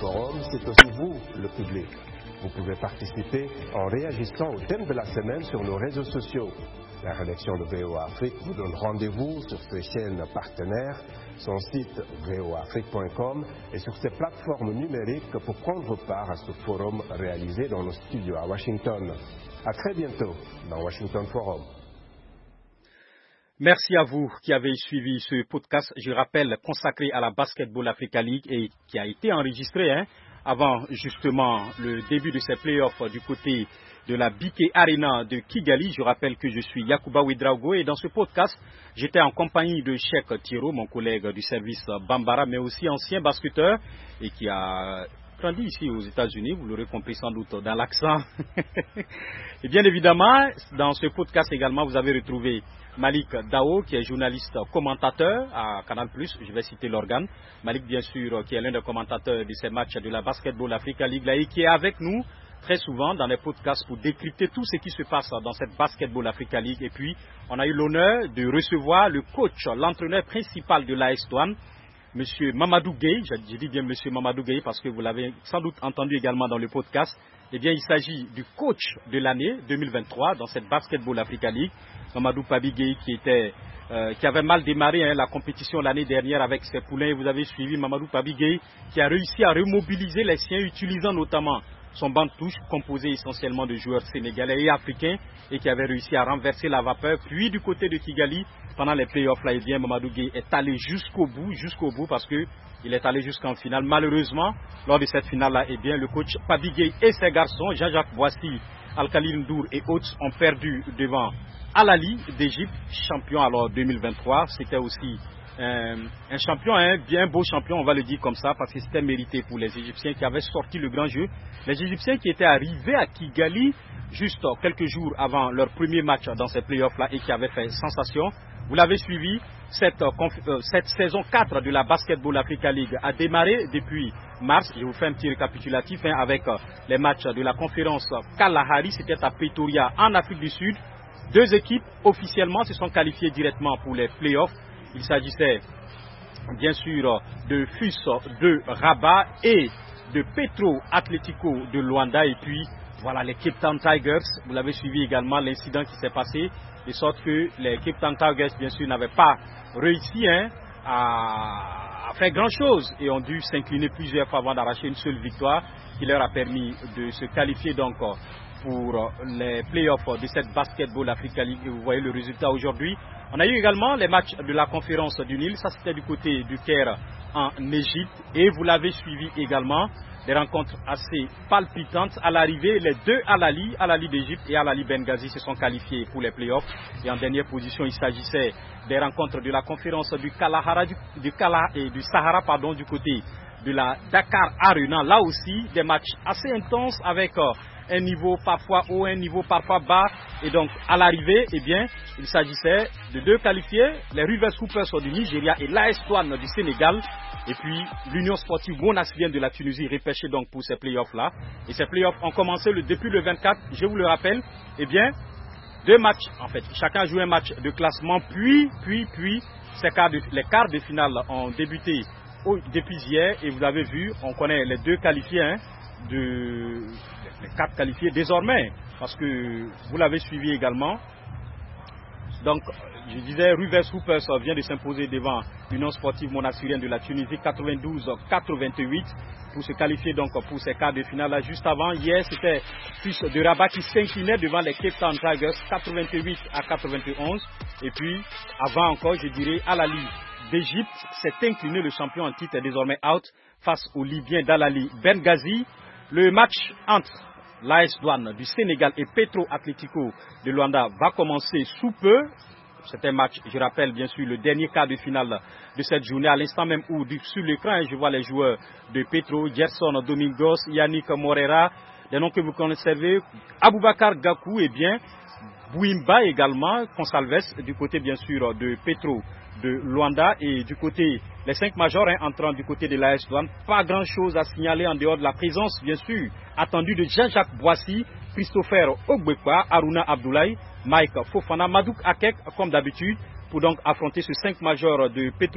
forum, c'est aussi vous, le public. Vous pouvez participer en réagissant au thème de la semaine sur nos réseaux sociaux. La rédaction de VOA Afrique vous donne rendez-vous sur ses chaînes partenaires, son site voaafrique.com et sur ses plateformes numériques pour prendre part à ce forum réalisé dans nos studios à Washington. À très bientôt dans Washington Forum. Merci à vous qui avez suivi ce podcast, je rappelle, consacré à la Basketball Africa League et qui a été enregistré avant justement le début de ces playoffs du côté de la BK Arena de Kigali. Je rappelle que je suis Yacouba Ouedraogo et dans ce podcast, j'étais en compagnie de Cheikh Thiro, mon collègue du service Bambara, mais aussi ancien basketteur et qui a grandi ici aux États-Unis, vous l'aurez compris sans doute dans l'accent. Et bien évidemment, dans ce podcast également, vous avez retrouvé Malik Dao, qui est journaliste commentateur à Canal+, je vais citer l'organe. Malik, bien sûr, qui est l'un des commentateurs de ces matchs de la Basketball Africa League et qui est avec nous très souvent dans les podcasts pour décrypter tout ce qui se passe dans cette Basketball Africa League. Et puis, on a eu l'honneur de recevoir le coach, l'entraîneur principal de l'AS Douanes, Monsieur Mamadou Gueye. Je dis bien Monsieur Mamadou Gueye parce que vous l'avez sans doute entendu également dans le podcast. Eh bien, il s'agit du coach de l'année 2023 dans cette Basketball Africa League. Mamadou Pabi Gueye qui avait mal démarré la compétition l'année dernière avec ses poulains. Et vous avez suivi Mamadou Pabi Gueye qui a réussi à remobiliser les siens, utilisant notamment son banc de touche composé essentiellement de joueurs sénégalais et africains et qui avait réussi à renverser la vapeur. Puis du côté de Kigali, pendant les playoffs, là, eh bien, Mamadou Gueye est allé jusqu'au bout parce que il est allé jusqu'en finale. Malheureusement, lors de cette finale-là, eh bien, le coach Pabi Gueye et ses garçons, Jean-Jacques Boissy, Al-Khalil Ndour et autres, ont perdu devant Al-Ali d'Égypte, champion alors 2023. C'était aussi un champion, bien beau champion, on va le dire comme ça, parce que c'était mérité pour les Égyptiens qui avaient sorti le grand jeu. Les Égyptiens qui étaient arrivés à Kigali juste quelques jours avant leur premier match dans ces playoffs-là et qui avaient fait sensation. Vous l'avez suivi, cette saison 4 de la Basketball Africa League a démarré depuis mars. Je vous fais un petit récapitulatif avec les matchs de la conférence Kalahari, c'était à Pretoria en Afrique du Sud. 2 équipes officiellement se sont qualifiées directement pour les playoffs. Il s'agissait bien sûr de FUS de Rabat et de Petro Atlético de Luanda. Et puis voilà les Cape Town Tigers. Vous l'avez suivi également l'incident qui s'est passé, de sorte que les Cape Town Tigers bien sûr n'avaient pas réussi à faire grand chose et ont dû s'incliner plusieurs fois avant d'arracher une seule victoire qui leur a permis de se qualifier donc pour les playoffs de cette Basketball Africa League. Et vous voyez le résultat aujourd'hui. On a eu également les matchs de la conférence du Nil, ça c'était du côté du Caire en Égypte et vous l'avez suivi également, des rencontres assez palpitantes. À l'arrivée, les deux Al-Ali d'Égypte et Al-Ali Benghazi se sont qualifiés pour les playoffs et en dernière position il s'agissait des rencontres de la conférence du Sahara du côté de la Dakar Arena. Là aussi des matchs assez intenses avec un niveau parfois haut, un niveau parfois bas. Et donc, à l'arrivée, eh bien, il s'agissait de 2 qualifiés, les Rivers Hoopers du Nigeria et l'AS Douanes du Sénégal. Et puis, l'Union Sportive Monassienne de la Tunisie repêchée donc pour ces playoffs-là. Et ces playoffs ont commencé depuis le 24, je vous le rappelle. Eh bien, 2 matchs, en fait. Chacun a joué un match de classement. Puis, les quarts de finale ont débuté depuis hier. Et vous avez vu, on connaît les 2 qualifiés, les 4 qualifiés désormais, parce que vous l'avez suivi également. Donc, je disais, Rivers Hoopers vient de s'imposer devant l'Union Sportive Monassirienne de la Tunisie, 92-88, pour se qualifier donc pour ces quarts de finale. Là, juste avant, hier, c'était FUS de Rabat qui s'inclinait devant les Cape Town Tigers, 88-91. Et puis, avant encore, je dirais, Al-Ali d'Égypte s'est incliné, le champion en titre est désormais out face aux Libyens d'Al-Ali Benghazi. Le match entre l'AS Douanes du Sénégal et Petro Atlético de Luanda va commencer sous peu. C'est un match, je rappelle bien sûr, le dernier quart de finale de cette journée. À l'instant même où sur l'écran, je vois les joueurs de Petro, Gerson Domingos, Yannick Morera, des noms que vous connaissez, Aboubakar Gakou et bien Bouimba également, Consalves, du côté bien sûr de Petro de Luanda et du côté, les 5 majors entrant du côté de l'AS Douanes. Pas grand chose à signaler en dehors de la présence bien sûr attendue de Jean-Jacques Boissy, Christopher Ogbekwa, Aruna Abdoulaye, Mike Fofana, Madouk Akek comme d'habitude pour donc affronter ce 5 majors de Petro